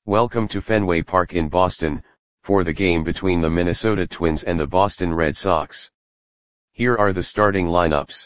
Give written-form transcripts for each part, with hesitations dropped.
Welcome to Fenway Park in Boston, for the game between the Minnesota Twins and the Boston Red Sox. Here are the starting lineups.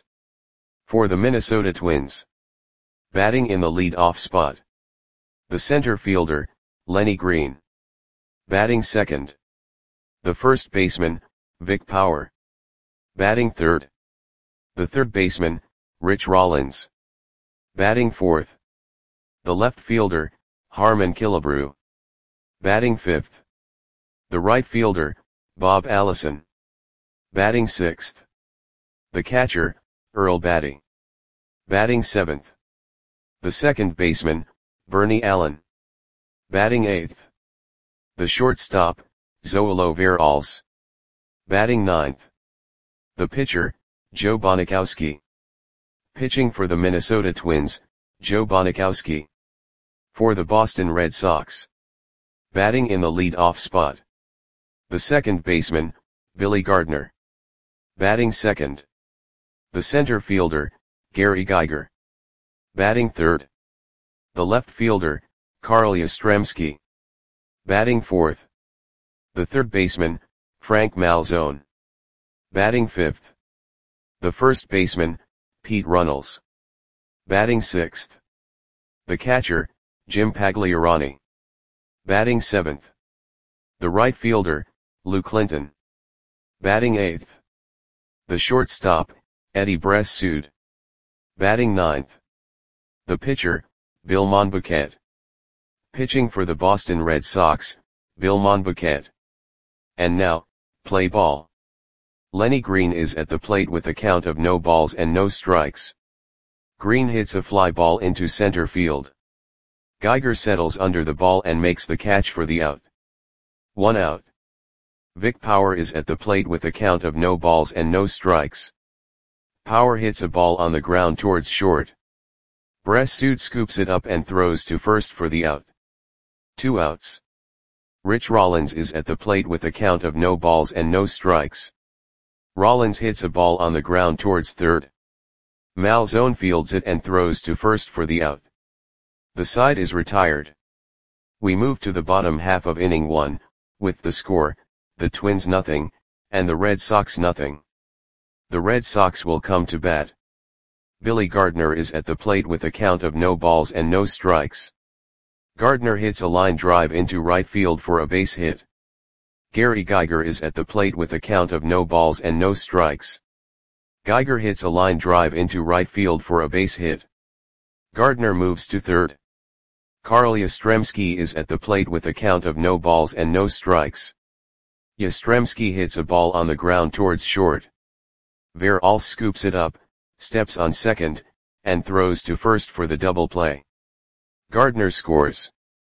For the Minnesota Twins. Batting in the lead-off spot. The center fielder, Lenny Green. Batting second. The first baseman, Vic Power. Batting third. The third baseman, Rich Rollins. Batting fourth. The left fielder, Harmon Killebrew. Batting fifth. The right fielder, Bob Allison. Batting sixth. The catcher, Earl Battey. Batting seventh. The second baseman, Bernie Allen. Batting eighth. The shortstop, Zoilo Veralles. Batting ninth. The pitcher, Joe Bonikowski. Pitching for the Minnesota Twins, Joe Bonikowski. For the Boston Red Sox. Batting in the lead-off spot. The second baseman, Billy Gardner. Batting second. The center fielder, Gary Geiger. Batting third. The left fielder, Carl Yastrzemski. Batting fourth. The third baseman, Frank Malzone. Batting fifth. The first baseman, Pete Runnels. Batting sixth. The catcher, Jim Pagliarani. Batting seventh. The right fielder, Lou Clinton. Batting eighth. The shortstop, Eddie Bressud. Batting ninth. The pitcher, Bill Monbouquet. Pitching for the Boston Red Sox, Bill Monbouquet. And now, play ball. Lenny Green is at the plate with a count of no balls and no strikes. Green hits a fly ball into center field. Geiger settles under the ball and makes the catch for the out. 1 out. Vic Power is at the plate with a count of no balls and no strikes. Power hits a ball on the ground towards short. Bressud scoops it up and throws to first for the out. 2 outs. Rich Rollins is at the plate with a count of no balls and no strikes. Rollins hits a ball on the ground towards third. Malzone fields it and throws to first for the out. The side is retired. We move to the bottom half of inning 1, with the score, the Twins nothing, and the Red Sox nothing. The Red Sox will come to bat. Billy Gardner is at the plate with a count of no balls and no strikes. Gardner hits a line drive into right field for a base hit. Gary Geiger is at the plate with a count of no balls and no strikes. Geiger hits a line drive into right field for a base hit. Gardner moves to third. Carl Yastrzemski is at the plate with a count of no balls and no strikes. Yastrzemski hits a ball on the ground towards short. Veralles scoops it up, steps on second, and throws to first for the double play. Gardner scores.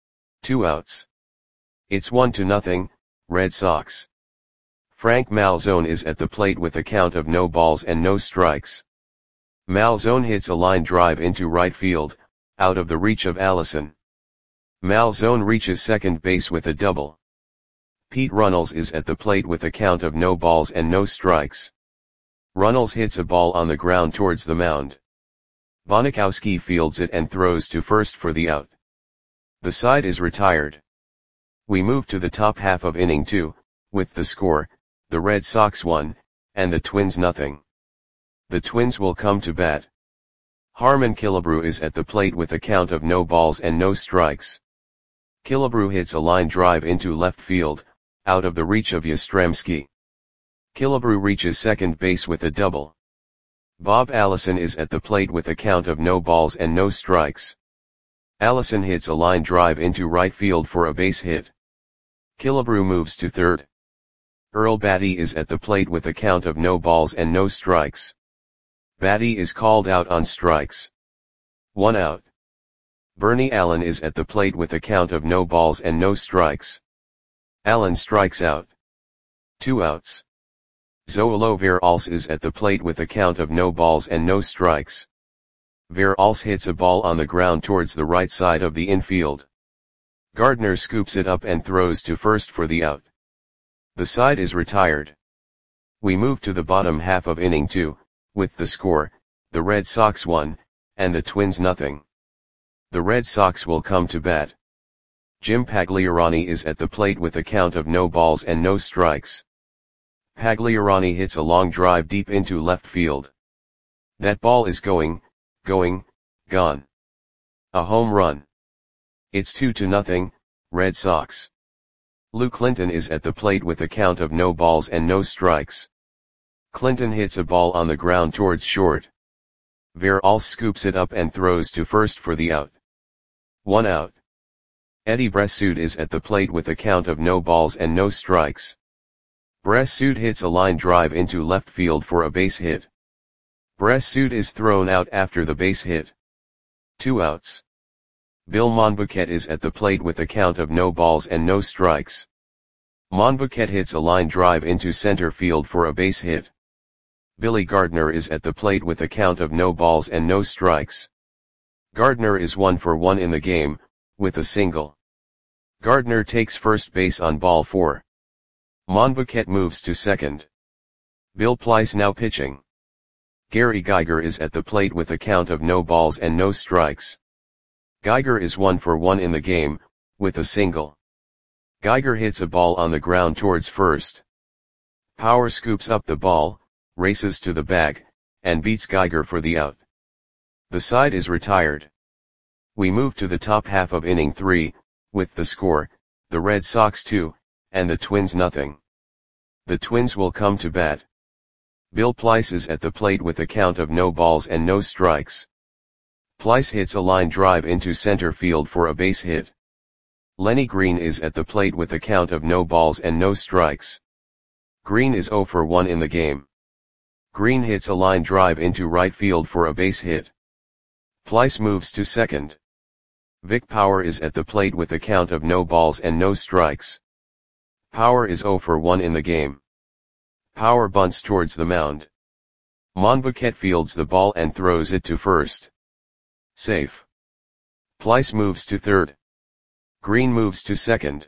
2 outs. It's 1-0, Red Sox. Frank Malzone is at the plate with a count of no balls and no strikes. Malzone hits a line drive into right field, out of the reach of Allison. Malzone reaches second base with a double. Pete Runnels is at the plate with a count of no balls and no strikes. Runnels hits a ball on the ground towards the mound. Bonikowski fields it and throws to first for the out. The side is retired. We move to the top half of inning 2, with the score, the Red Sox 1, and the Twins nothing. The Twins will come to bat. Harmon Killebrew is at the plate with a count of no balls and no strikes. Killebrew hits a line drive into left field, out of the reach of Yastrzemski. Killebrew reaches second base with a double. Bob Allison is at the plate with a count of no balls and no strikes. Allison hits a line drive into right field for a base hit. Killebrew moves to third. Earl Battey is at the plate with a count of no balls and no strikes. Battey is called out on strikes. 1 out. Bernie Allen is at the plate with a count of no balls and no strikes. Allen strikes out. 2 outs. Zoilo Veralles is at the plate with a count of no balls and no strikes. Veralles hits a ball on the ground towards the right side of the infield. Gardner scoops it up and throws to first for the out. The side is retired. We move to the bottom half of inning 2, with the score, the Red Sox 1, and the Twins nothing. The Red Sox will come to bat. Jim Pagliarani is at the plate with a count of no balls and no strikes. Pagliarani hits a long drive deep into left field. That ball is going, gone. A home run. It's 2-0, Red Sox. Lou Clinton is at the plate with a count of no balls and no strikes. Clinton hits a ball on the ground towards short. Veralles scoops it up and throws to first for the out. 1 out. Eddie Bressoud is at the plate with a count of no balls and no strikes. Bressoud hits a line drive into left field for a base hit. Bressoud is thrown out after the base hit. 2 outs. Bill Monbouquet is at the plate with a count of no balls and no strikes. Monbouquet hits a line drive into center field for a base hit. Billy Gardner is at the plate with a count of no balls and no strikes. Gardner is 1 for 1 in the game, with a single. Gardner takes first base on ball 4. Monbouquet moves to second. Bill Pleiss now pitching. Gary Geiger is at the plate with a count of no balls and no strikes. Geiger is 1 for 1 in the game, with a single. Geiger hits a ball on the ground towards first. Power scoops up the ball, races to the bag, and beats Geiger for the out. The side is retired. We move to the top half of inning 3, with the score, the Red Sox 2, and the Twins nothing. The Twins will come to bat. Bill Pleiss is at the plate with a count of no balls and no strikes. Pleiss hits a line drive into center field for a base hit. Lenny Green is at the plate with a count of no balls and no strikes. Green is 0 for 1 in the game. Green hits a line drive into right field for a base hit. Pleiss moves to second. Vic Power is at the plate with a count of no balls and no strikes. Power is 0 for 1 in the game. Power bunts towards the mound. Monbouquet fields the ball and throws it to first. Safe. Pleiss moves to third. Green moves to second.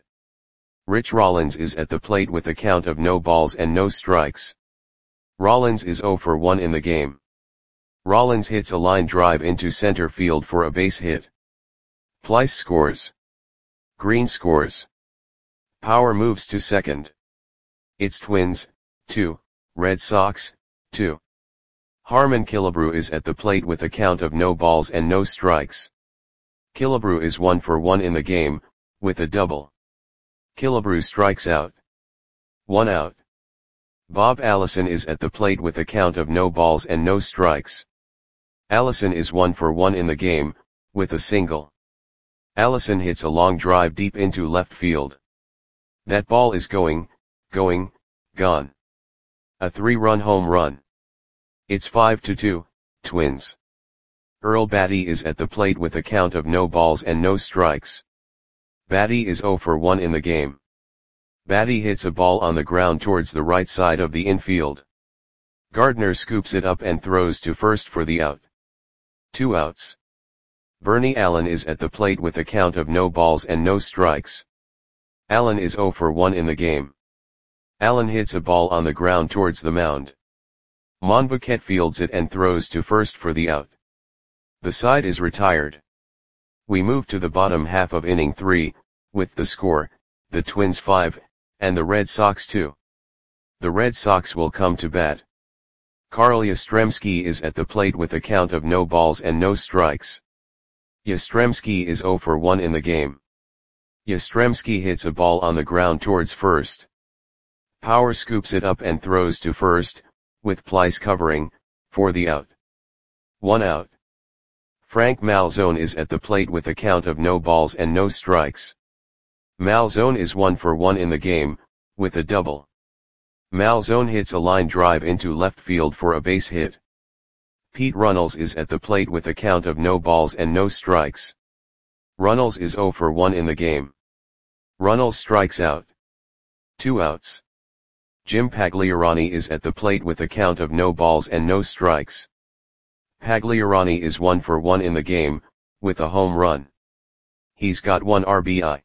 Rich Rollins is at the plate with a count of no balls and no strikes. Rollins is 0 for 1 in the game. Rollins hits a line drive into center field for a base hit. Pleiss scores. Green scores. Power moves to second. It's Twins, 2, Red Sox, 2. Harmon Killebrew is at the plate with a count of no balls and no strikes. Killebrew is 1 for 1 in the game, with a double. Killebrew strikes out. 1 out. Bob Allison is at the plate with a count of no balls and no strikes. Allison is 1 for 1 in the game, with a single. Allison hits a long drive deep into left field. That ball is going, gone. A 3-run home run. It's 5-2, Twins. Earl Batty is at the plate with a count of no balls and no strikes. Batty is 0 for 1 in the game. Batty hits a ball on the ground towards the right side of the infield. Gardner scoops it up and throws to first for the out. 2 outs. Bernie Allen is at the plate with a count of no balls and no strikes. Allen is 0 for 1 in the game. Allen hits a ball on the ground towards the mound. Monbouquet fields it and throws to first for the out. The side is retired. We move to the bottom half of inning 3, with the score, the Twins 5, and the Red Sox 2. The Red Sox will come to bat. Carl Yastrzemski is at the plate with a count of no balls and no strikes. Yastrzemski is 0 for 1 in the game. Yastrzemski hits a ball on the ground towards first. Power scoops it up and throws to first, with Pleiss covering, for the out. 1 out. Frank Malzone is at the plate with a count of no balls and no strikes. Malzone is 1 for 1 in the game, with a double. Malzone hits a line drive into left field for a base hit. Pete Runnels is at the plate with a count of no balls and no strikes. Runnels is 0 for 1 in the game. Runnels strikes out. 2 outs. Jim Pagliarani is at the plate with a count of no balls and no strikes. Pagliarani is 1 for 1 in the game, with a home run. He's got 1 RBI.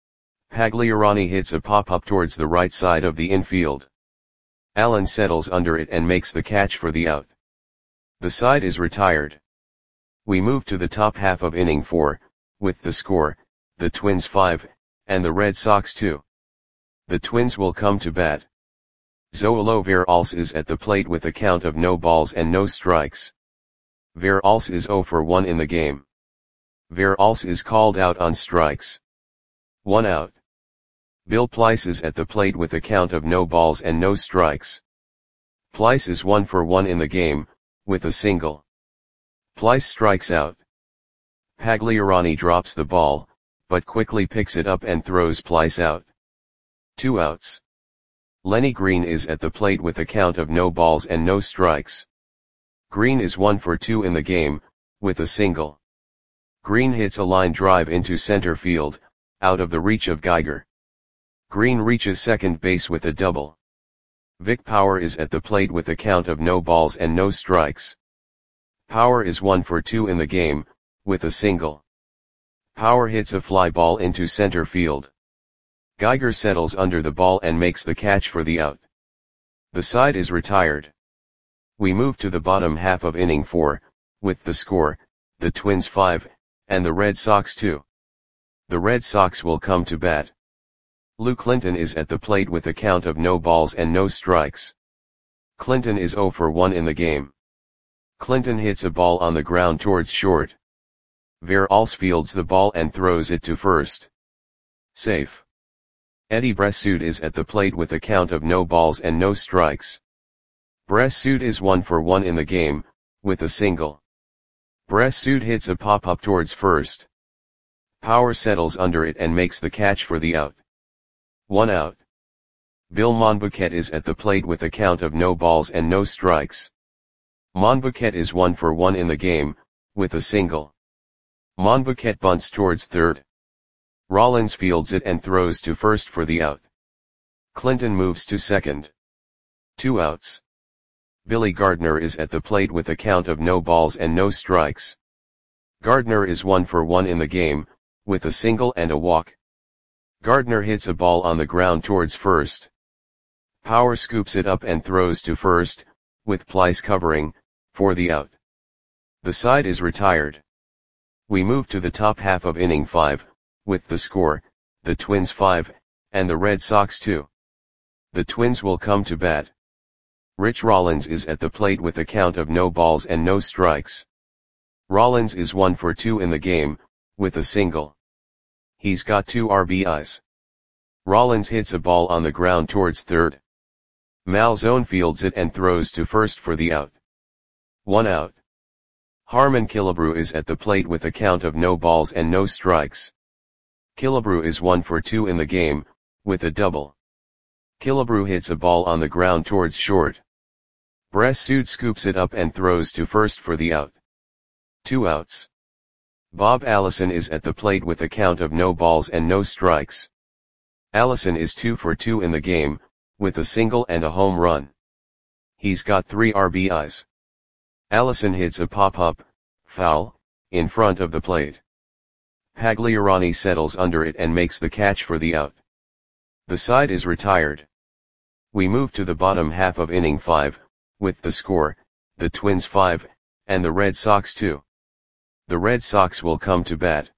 Pagliarani hits a pop-up towards the right side of the infield. Allen settles under it and makes the catch for the out. The side is retired. We move to the top half of inning 4, with the score, the Twins 5, and the Red Sox 2. The Twins will come to bat. Zoilo Veralles is at the plate with a count of no balls and no strikes. Veralles is 0 for 1 in the game. Veralles is called out on strikes. 1 out. Bill Pleiss is at the plate with a count of no balls and no strikes. Pleiss is 1 for 1 in the game, with a single. Pleiss strikes out. Pagliarani drops the ball, but quickly picks it up and throws Pleiss out. 2 outs. Lenny Green is at the plate with a count of no balls and no strikes. Green is 1 for 2 in the game, with a single. Green hits a line drive into center field, out of the reach of Geiger. Green reaches second base with a double. Vic Power is at the plate with a count of no balls and no strikes. Power is 1 for 2 in the game, with a single. Power hits a fly ball into center field. Geiger settles under the ball and makes the catch for the out. The side is retired. We move to the bottom half of inning 4, with the score, the Twins 5, and the Red Sox 2. The Red Sox will come to bat. Lou Clinton is at the plate with a count of no balls and no strikes. Clinton is 0 for 1 in the game. Clinton hits a ball on the ground towards short. Veralles fields the ball and throws it to first. Safe. Eddie Bressoud is at the plate with a count of no balls and no strikes. Bressoud is 1 for 1 in the game, with a single. Bressoud hits a pop-up towards first. Power settles under it and makes the catch for the out. 1 out. Bill Monbouquet is at the plate with a count of no balls and no strikes. Monbouquet is 1 for 1 in the game, with a single. Monbouquet bunts towards third. Rollins fields it and throws to first for the out. Clinton moves to second. 2 outs. Billy Gardner is at the plate with a count of no balls and no strikes. Gardner is 1 for 1 in the game, with a single and a walk. Gardner hits a ball on the ground towards first. Power scoops it up and throws to first, with Pleiss covering, for the out. The side is retired. We move to the top half of inning 5, with the score, the Twins 5, and the Red Sox 2. The Twins will come to bat. Rich Rollins is at the plate with a count of no balls and no strikes. Rollins is 1 for 2 in the game, with a single. He's got 2 RBIs. Rollins hits a ball on the ground towards third. Malzone fields it and throws to first for the out. 1 out. Harmon Killebrew is at the plate with a count of no balls and no strikes. Killebrew is 1 for 2 in the game, with a double. Killebrew hits a ball on the ground towards short. Bressoud scoops it up and throws to first for the out. 2 outs. Bob Allison is at the plate with a count of no balls and no strikes. Allison is 2 for 2 in the game, with a single and a home run. He's got 3 RBIs. Allison hits a pop-up, foul, in front of the plate. Pagliarani settles under it and makes the catch for the out. The side is retired. We move to the bottom half of inning 5, with the score, the Twins 5, and the Red Sox 2. The Red Sox will come to bat.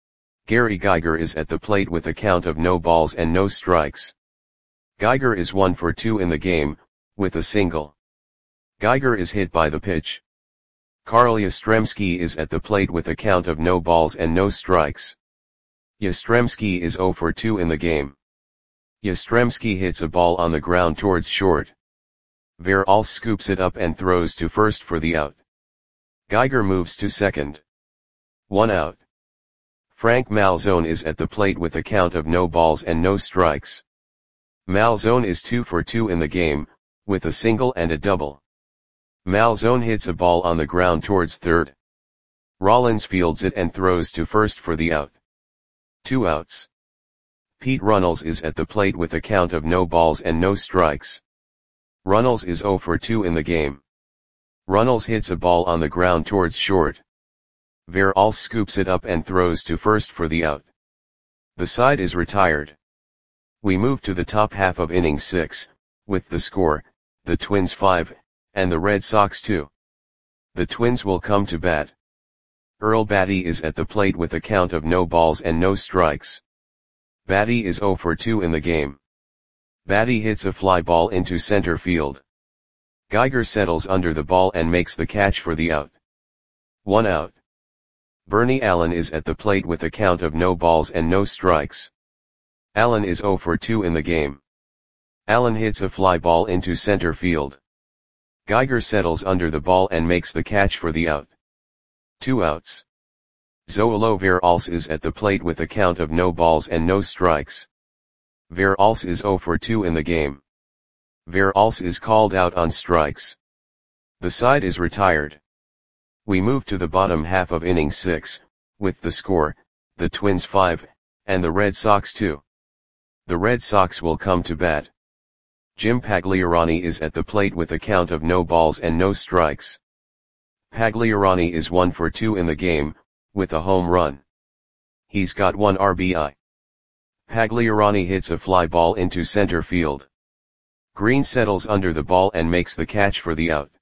Gary Geiger is at the plate with a count of no balls and no strikes. Geiger is 1 for 2 in the game, with a single. Geiger is hit by the pitch. Carl Yastrzemski is at the plate with a count of no balls and no strikes. Yastrzemski is 0 for 2 in the game. Yastrzemski hits a ball on the ground towards short. Veralles scoops it up and throws to first for the out. Geiger moves to second. 1 out. Frank Malzone is at the plate with a count of no balls and no strikes. Malzone is 2 for 2 in the game, with a single and a double. Malzone hits a ball on the ground towards third. Rollins fields it and throws to first for the out. 2 outs. Pete Runnels is at the plate with a count of no balls and no strikes. Runnels is 0 for 2 in the game. Runnels hits a ball on the ground towards short. Veralles scoops it up and throws to first for the out. The side is retired. We move to the top half of inning 6, with the score, the Twins 5, and the Red Sox 2. The Twins will come to bat. Earl Batty is at the plate with a count of no balls and no strikes. Batty is 0 for 2 in the game. Batty hits a fly ball into center field. Geiger settles under the ball and makes the catch for the out. 1 out. Bernie Allen is at the plate with a count of no balls and no strikes. Allen is 0 for 2 in the game. Allen hits a fly ball into center field. Geiger settles under the ball and makes the catch for the out. 2 outs. Zoilo Veralce is at the plate with a count of no balls and no strikes. Veralce is 0 for 2 in the game. Veralce is called out on strikes. The side is retired. We move to the bottom half of inning 6, with the score, the Twins 5, and the Red Sox 2. The Red Sox will come to bat. Jim Pagliarani is at the plate with a count of no balls and no strikes. Pagliarani is 1 for 2 in the game, with a home run. He's got 1 RBI. Pagliarani hits a fly ball into center field. Green settles under the ball and makes the catch for the out.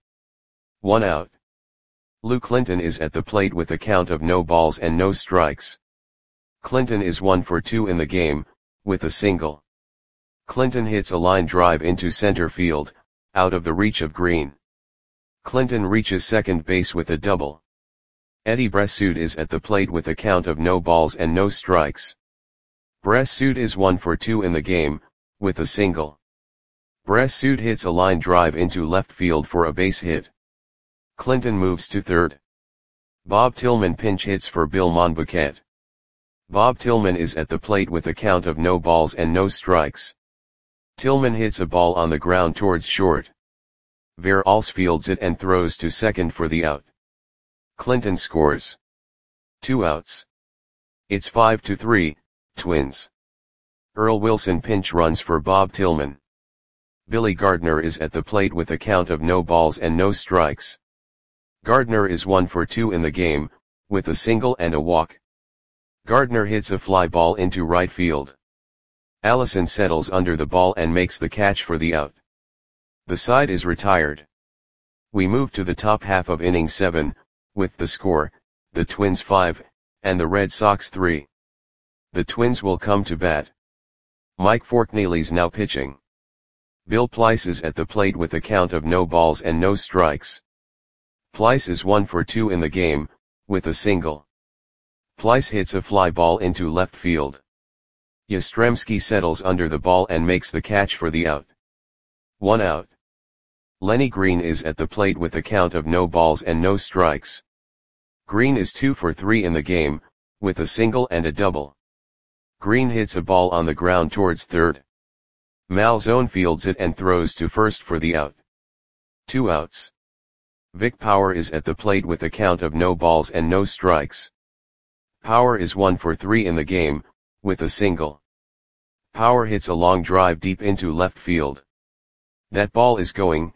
1 out. Lou Clinton is at the plate with a count of no balls and no strikes. Clinton is 1 for 2 in the game, with a single. Clinton hits a line drive into center field, out of the reach of Green. Clinton reaches second base with a double. Eddie Bressoud is at the plate with a count of no balls and no strikes. Bressoud is 1 for 2 in the game, with a single. Bressoud hits a line drive into left field for a base hit. Clinton moves to third. Bob Tillman pinch hits for Bill Monbouquet. Bob Tillman is at the plate with a count of no balls and no strikes. Tillman hits a ball on the ground towards short. Veralce fields it and throws to second for the out. Clinton scores. 2 outs. It's 5-3, Twins. Earl Wilson pinch runs for Bob Tillman. Billy Gardner is at the plate with a count of no balls and no strikes. Gardner is 1 for 2 in the game, with a single and a walk. Gardner hits a fly ball into right field. Allison settles under the ball and makes the catch for the out. The side is retired. We move to the top half of inning 7, with the score, the Twins 5, and the Red Sox 3. The Twins will come to bat. Mike Forkneely's now pitching. Bill Plyce is at the plate with a count of no balls and no strikes. Plyce is 1 for 2 in the game, with a single. Plyce hits a fly ball into left field. Yastrzemski settles under the ball and makes the catch for the out. 1 out. Lenny Green is at the plate with a count of no balls and no strikes. Green is 2 for 3 in the game, with a single and a double. Green hits a ball on the ground towards third. Malzone fields it and throws to first for the out. 2 outs. Vic Power is at the plate with a count of no balls and no strikes. Power is 1 for 3 in the game, with a single. Power hits a long drive deep into left field. That ball is gone.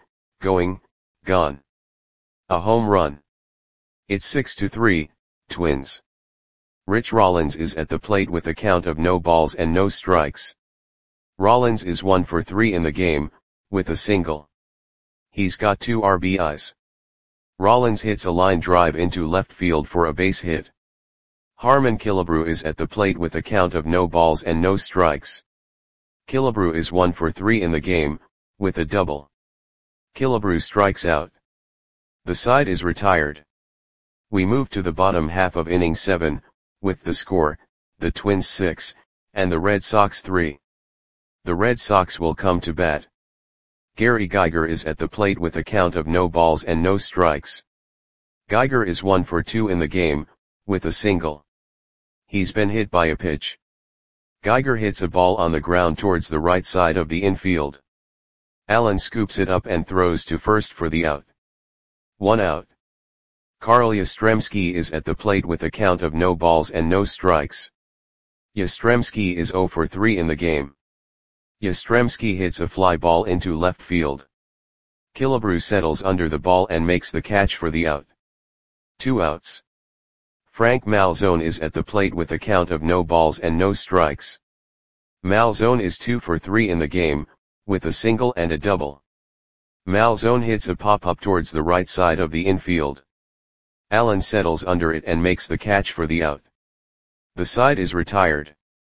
A home run. It's 6-3, Twins. Rich Rollins is at the plate with a count of no balls and no strikes. Rollins is 1 for 3 in the game, with a single. He's got 2 RBIs. Rollins hits a line drive into left field for a base hit. Harmon Killebrew is at the plate with a count of no balls and no strikes. Killebrew is 1 for 3 in the game, with a double. Killebrew strikes out. The side is retired. We move to the bottom half of inning 7, with the score, the Twins 6, and the Red Sox 3. The Red Sox will come to bat. Gary Geiger is at the plate with a count of no balls and no strikes. Geiger is 1 for 2 in the game, with a single. He's been hit by a pitch. Geiger hits a ball on the ground towards the right side of the infield. Allen scoops it up and throws to first for the out. 1 out. Carl Yastrzemski is at the plate with a count of no balls and no strikes. Yastrzemski is 0 for 3 in the game. Yastrzemski hits a fly ball into left field. Killebrew settles under the ball and makes the catch for the out. 2 outs. Frank Malzone is at the plate with a count of no balls and no strikes. Malzone is 2 for 3 in the game, with a single and a double. Malzone hits a pop-up towards the right side of the infield. Allen settles under it and makes the catch for the out. The side is retired.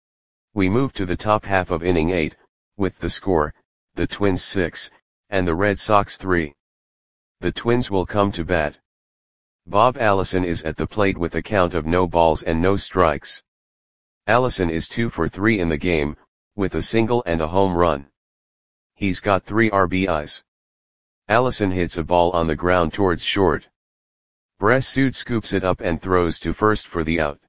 We move to the top half of inning 8, with the score, the Twins 6, and the Red Sox 3. The Twins will come to bat. Bob Allison is at the plate with a count of no balls and no strikes. Allison is 2 for 3 in the game, with a single and a home run. He's got 3 RBIs. Allison hits a ball on the ground towards short. Bressud scoops it up and throws to first for the out.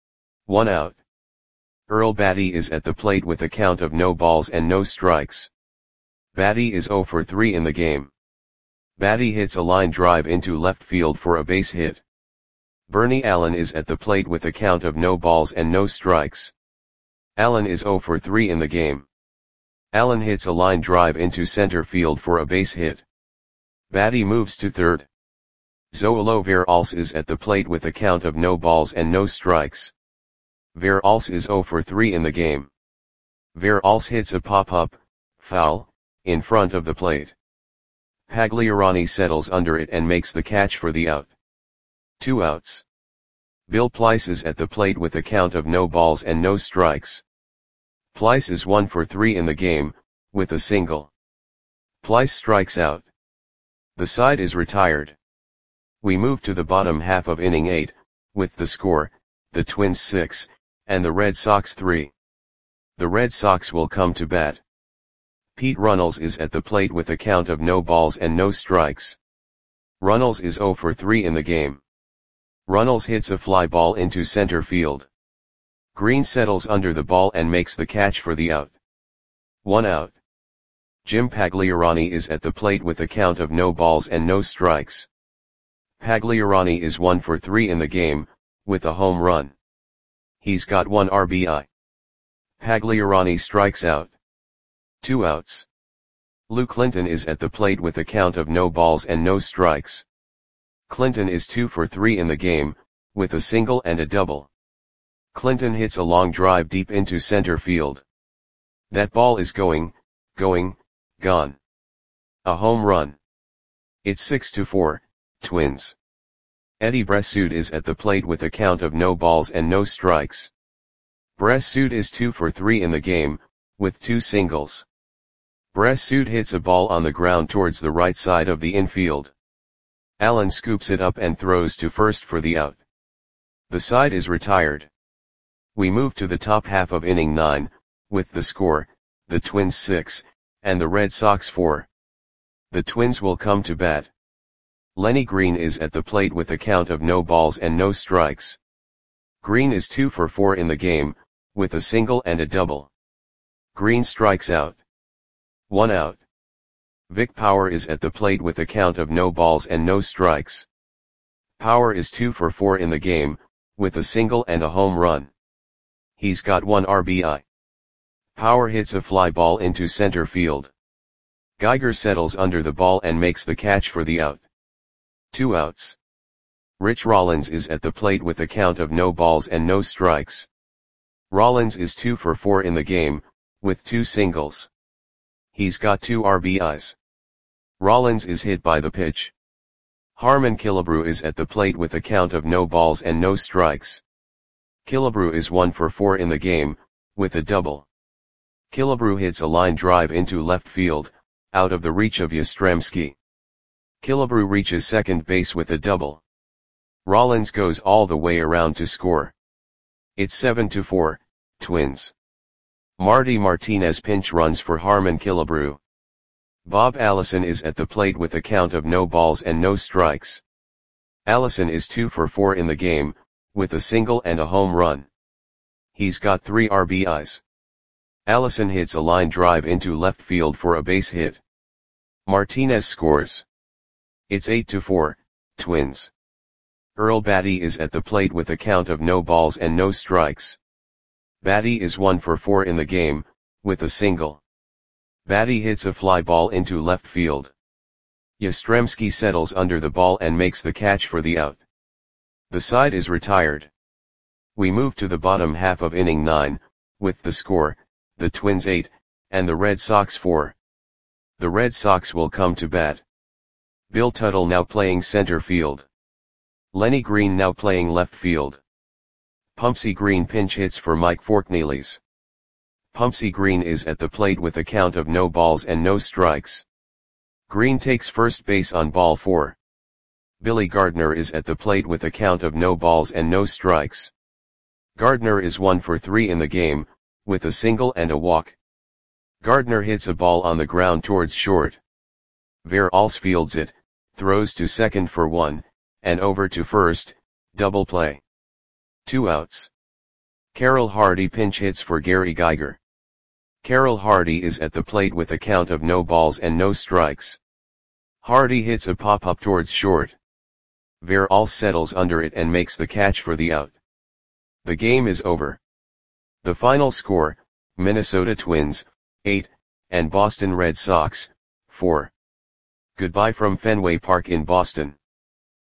1 out. Earl Batty is at the plate with a count of no balls and no strikes. Batty is 0 for 3 in the game. Batty hits a line drive into left field for a base hit. Bernie Allen is at the plate with a count of no balls and no strikes. Allen is 0 for 3 in the game. Allen hits a line drive into center field for a base hit. Batty moves to third. Zoilo Veralce is at the plate with a count of no balls and no strikes. Veralce is 0 for 3 in the game. Veralce hits a pop-up, foul, in front of the plate. Pagliarani settles under it and makes the catch for the out. 2 outs. Bill Plyce is at the plate with a count of no balls and no strikes. Plyce is 1 for 3 in the game, with a single. Plyce strikes out. The side is retired. We move to the bottom half of inning 8, with the score, the Twins 6, and the Red Sox 3. The Red Sox will come to bat. Pete Runnels is at the plate with a count of no balls and no strikes. Runnels is 0 for 3 in the game. Runnels hits a fly ball into center field. Green settles under the ball and makes the catch for the out. 1 out. Jim Pagliarani is at the plate with a count of no balls and no strikes. Pagliarani is 1 for 3 in the game, with a home run. He's got 1 RBI. Pagliarani strikes out. 2 outs. Lou Clinton is at the plate with a count of no balls and no strikes. Clinton is 2 for 3 in the game, with a single and a double. Clinton hits a long drive deep into center field. That ball is gone. A home run. It's 6-4, Twins. Eddie Bressud is at the plate with a count of no balls and no strikes. Bressud is 2 for 3 in the game, with 2 singles. Bressud hits a ball on the ground towards the right side of the infield. Allen scoops it up and throws to first for the out. The side is retired. We move to the top half of inning 9, with the score, the Twins 6, and the Red Sox 4. The Twins will come to bat. Lenny Green is at the plate with a count of no balls and no strikes. Green is 2 for 4 in the game, with a single and a double. Green strikes out. 1 out. Vic Power is at the plate with a count of no balls and no strikes. Power is 2 for 4 in the game, with a single and a home run. He's got 1 RBI. Power hits a fly ball into center field. Geiger settles under the ball and makes the catch for the out. 2 outs. Rich Rollins is at the plate with a count of no balls and no strikes. Rollins is 2 for 4 in the game, with 2 singles. He's got 2 RBIs. Rollins is hit by the pitch. Harmon Killebrew is at the plate with a count of no balls and no strikes. Killebrew is 1 for 4 in the game, with a double. Killebrew hits a line drive into left field, out of the reach of Yastrzemski. Killebrew reaches second base with a double. Rollins goes all the way around to score. It's 7-4, Twins. Marty Martinez pinch runs for Harmon Killebrew. Bob Allison is at the plate with a count of no balls and no strikes. Allison is 2 for 4 in the game, with a single and a home run. He's got 3 RBIs. Allison hits a line drive into left field for a base hit. Martinez scores. It's 8-4, Twins. Earl Batty is at the plate with a count of no balls and no strikes. Batty is 1 for 4 in the game, with a single. Batty hits a fly ball into left field. Yastrzemski settles under the ball and makes the catch for the out. The side is retired. We move to the bottom half of inning 9, with the score, the Twins 8, and the Red Sox 4. The Red Sox will come to bat. Bill Tuttle now playing center field. Lenny Green now playing left field. Pumpsy Green pinch hits for Mike Forknelis. Pumpsie Green is at the plate with a count of no balls and no strikes. Green takes first base on ball 4. Billy Gardner is at the plate with a count of no balls and no strikes. Gardner is 1 for 3 in the game, with a single and a walk. Gardner hits a ball on the ground towards short. Veralls fields it, throws to second for 1, and over to first, double play. 2 outs. Carroll Hardy pinch hits for Gary Geiger. Carroll Hardy is at the plate with a count of no balls and no strikes. Hardy hits a pop-up towards short. Veralls settles under it and makes the catch for the out. The game is over. The final score, Minnesota Twins, 8, and Boston Red Sox, 4. Goodbye from Fenway Park in Boston.